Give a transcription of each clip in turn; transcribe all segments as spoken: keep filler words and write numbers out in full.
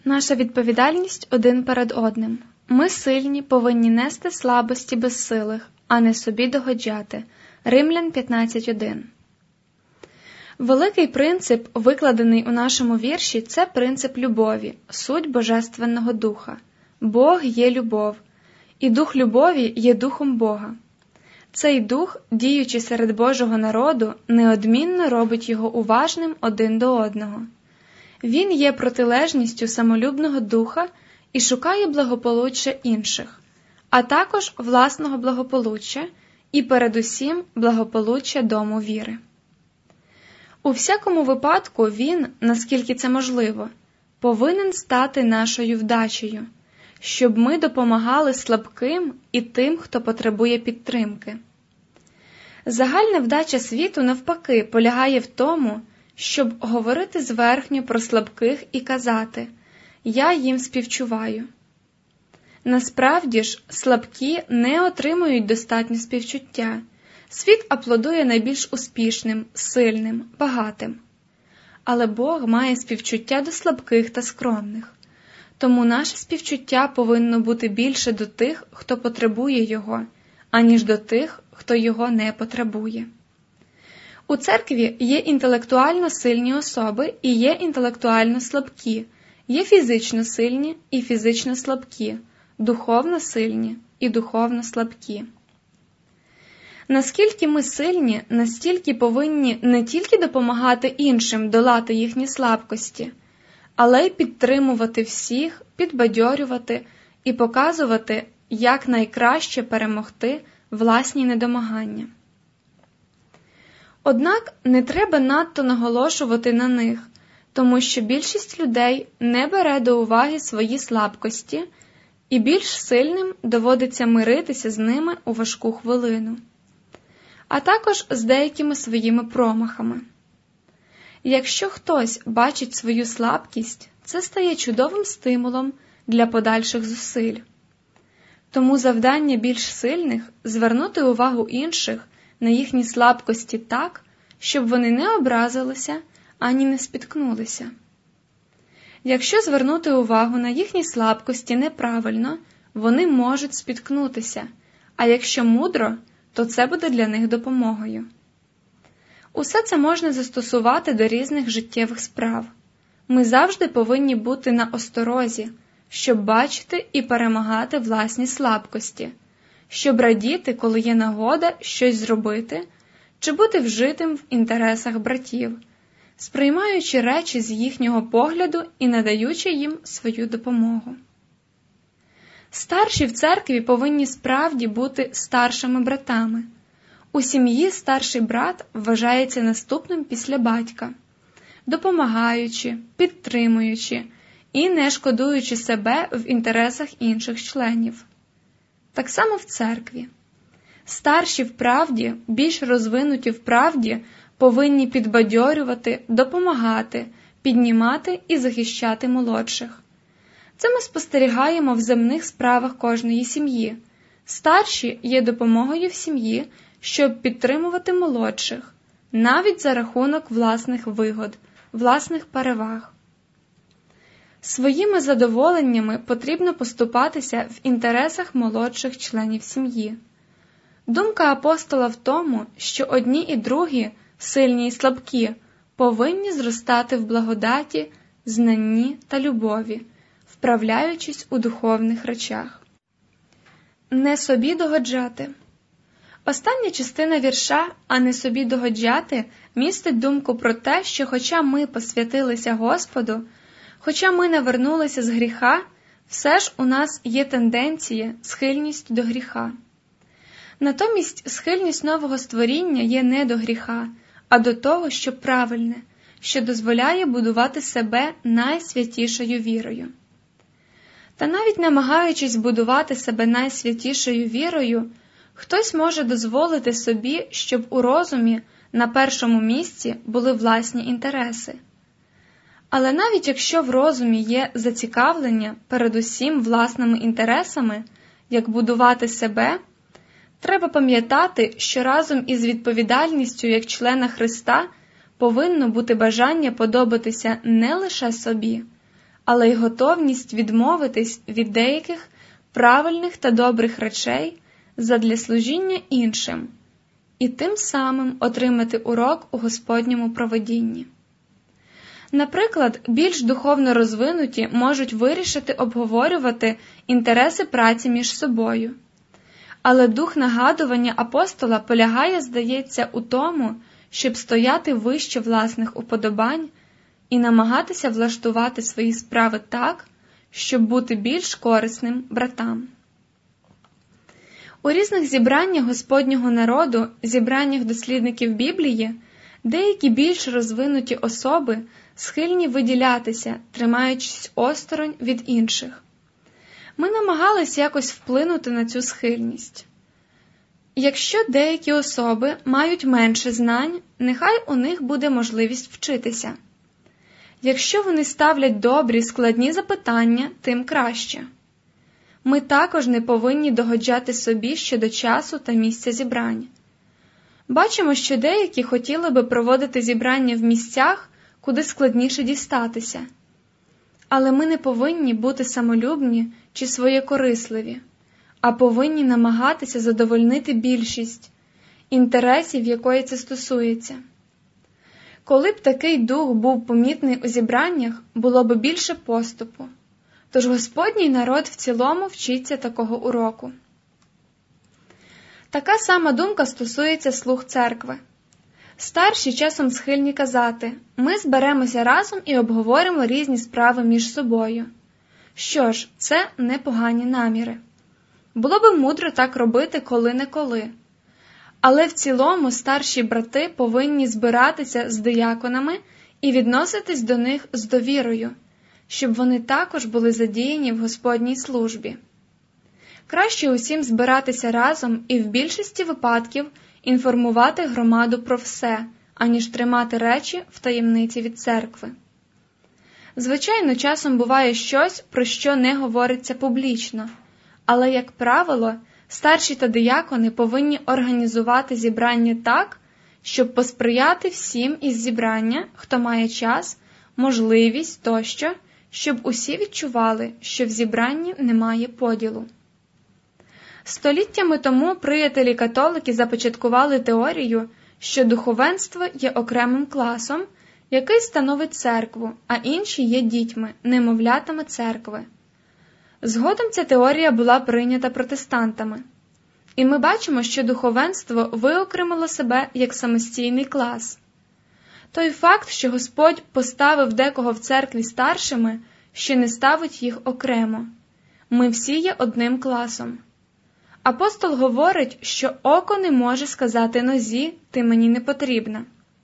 Наша відповідальність один перед одним. Ми сильні повинні нести слабості безсилих, а не собі догоджати. Римлян п'ятнадцять один. Великий принцип, викладений у нашому вірші, це принцип любові, суть Божественного Духа. Бог є любов, і Дух любові є Духом Бога. Цей Дух, діючи серед Божого народу, неодмінно робить його уважним один до одного. Він є протилежністю самолюбного духа і шукає благополуччя інших, а також власного благополуччя і передусім благополуччя дому віри. У всякому випадку він, наскільки це можливо, повинен стати нашою вдачею, щоб ми допомагали слабким і тим, хто потребує підтримки. Загальна вдача світу, навпаки, полягає в тому, щоб говорити зверхньо про слабких і казати «я їм співчуваю». Насправді ж, слабкі не отримують достатньо співчуття. Світ аплодує найбільш успішним, сильним, багатим. Але Бог має співчуття до слабких та скромних. Тому наше співчуття повинно бути більше до тих, хто потребує його, аніж до тих, хто його не потребує. У церкві є інтелектуально сильні особи і є інтелектуально слабкі, є фізично сильні і фізично слабкі, духовно сильні і духовно слабкі. Наскільки ми сильні, настільки повинні не тільки допомагати іншим долати їхні слабкості, але й підтримувати всіх, підбадьорювати і показувати, як найкраще перемогти власні недомагання. Однак не треба надто наголошувати на них, тому що більшість людей не бере до уваги свої слабкості, і більш сильним доводиться миритися з ними у важку хвилину, а також з деякими своїми промахами. Якщо хтось бачить свою слабкість, це стає чудовим стимулом для подальших зусиль. Тому завдання більш сильних – звернути увагу інших на їхні слабкості так, щоб вони не образилися, ані не спіткнулися. Якщо звернути увагу на їхні слабкості неправильно, вони можуть спіткнутися, а якщо мудро, то це буде для них допомогою. Усе це можна застосувати до різних життєвих справ. Ми завжди повинні бути на осторозі, щоб бачити і перемагати власні слабкості, щоб радіти, коли є нагода щось зробити, чи бути вжитим в інтересах братів, сприймаючи речі з їхнього погляду і надаючи їм свою допомогу. Старші в церкві повинні справді бути старшими братами. У сім'ї старший брат вважається наступним після батька, допомагаючи, підтримуючи і не шкодуючи себе в інтересах інших членів. Так само в церкві. Старші в правді, більш розвинуті в правді, повинні підбадьорювати, допомагати, піднімати і захищати молодших. Це ми спостерігаємо в земних справах кожної сім'ї. Старші є допомогою в сім'ї, щоб підтримувати молодших, навіть за рахунок власних вигод, власних переваг. Своїми задоволеннями потрібно поступатися в інтересах молодших членів сім'ї. Думка апостола в тому, що одні і другі, сильні і слабкі, повинні зростати в благодаті, знанні та любові, вправляючись у духовних речах. Не собі догоджати. Остання частина вірша «А не собі догоджати» містить думку про те, що хоча ми посвятилися Господу, хоча ми навернулися з гріха, все ж у нас є тенденція, схильність до гріха. Натомість схильність нового створіння є не до гріха, а до того, що правильне, що дозволяє будувати себе найсвятішою вірою. Та навіть намагаючись будувати себе найсвятішою вірою, хтось може дозволити собі, щоб у розумі на першому місці були власні інтереси. Але навіть якщо в розумі є зацікавлення передусім власними інтересами, як будувати себе, треба пам'ятати, що разом із відповідальністю як члена Христа повинно бути бажання подобатися не лише собі, але й готовність відмовитись від деяких правильних та добрих речей задля служіння іншим і тим самим отримати урок у Господньому провидінні. Наприклад, більш духовно розвинуті можуть вирішити обговорювати інтереси праці між собою. Але дух нагадування апостола полягає, здається, у тому, щоб стояти вище власних уподобань і намагатися влаштувати свої справи так, щоб бути більш корисним братам. У різних зібраннях Господнього народу, зібраннях дослідників Біблії, деякі більш розвинуті особи схильні виділятися, тримаючись осторонь від інших. Ми намагались якось вплинути на цю схильність. Якщо деякі особи мають менше знань, нехай у них буде можливість вчитися. Якщо вони ставлять добрі, складні запитання, тим краще. Ми також не повинні догоджати собі щодо часу та місця зібрань. Бачимо, що деякі хотіли би проводити зібрання в місцях, куди складніше дістатися. Але ми не повинні бути самолюбні чи своєкорисливі, а повинні намагатися задовольнити більшість інтересів, якої це стосується. Коли б такий дух був помітний у зібраннях, було б більше поступу. Тож Господній народ в цілому вчиться такого уроку. Така сама думка стосується слуг церкви. Старші часом схильні казати: ми зберемося разом і обговоримо різні справи між собою. Що ж, це непогані наміри. Було би мудро так робити коли-неколи. Але в цілому старші брати повинні збиратися з дияконами і відноситись до них з довірою, щоб вони також були задіяні в Господній службі. Краще усім збиратися разом і в більшості випадків інформувати громаду про все, аніж тримати речі в таємниці від церкви. Звичайно, часом буває щось, про що не говориться публічно, але, як правило, старші та диякони повинні організувати зібрання так, щоб посприяти всім із зібрання, хто має час, можливість тощо, щоб усі відчували, що в зібранні немає поділу. Століттями тому приятелі-католики започаткували теорію, що духовенство є окремим класом, який становить церкву, а інші є дітьми, немовлятами церкви. Згодом ця теорія була прийнята протестантами. І ми бачимо, що духовенство виокремило себе як самостійний клас. Той факт, що Господь поставив декого в церкві старшими, ще не ставить їх окремо. Ми всі є одним класом. Апостол говорить, що око не може сказати нозі: ти мені не потрібна.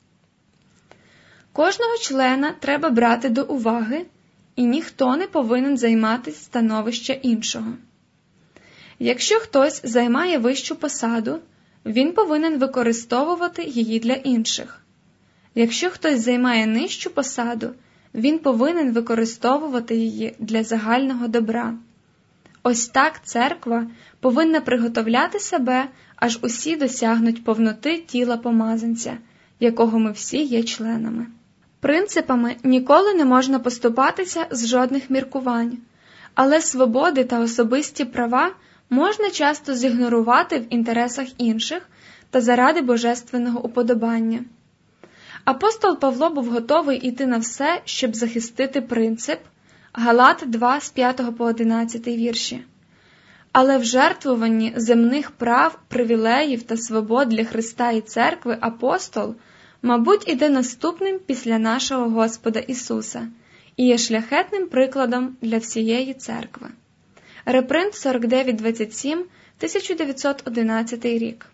Кожного члена треба брати до уваги, і ніхто не повинен займатися становища іншого. Якщо хтось займає вищу посаду, він повинен використовувати її для інших. Якщо хтось займає нижчу посаду, він повинен використовувати її для загального добра. Ось так церква повинна приготовляти себе, аж усі досягнуть повноти тіла помазанця, якого ми всі є членами. Принципами ніколи не можна поступатися з жодних міркувань, але свободи та особисті права можна часто зігнорувати в інтересах інших та заради божественного уподобання. Апостол Павло був готовий іти на все, щоб захистити принцип. Галат два, з п'ятого по одинадцятий вірші. Але в жертвуванні земних прав, привілеїв та свобод для Христа і церкви апостол, мабуть, іде наступним після нашого Господа Ісуса і є шляхетним прикладом для всієї церкви. Репринт сорок дев'ять двадцять сім, тисяча дев'ятсот одинадцятий рік.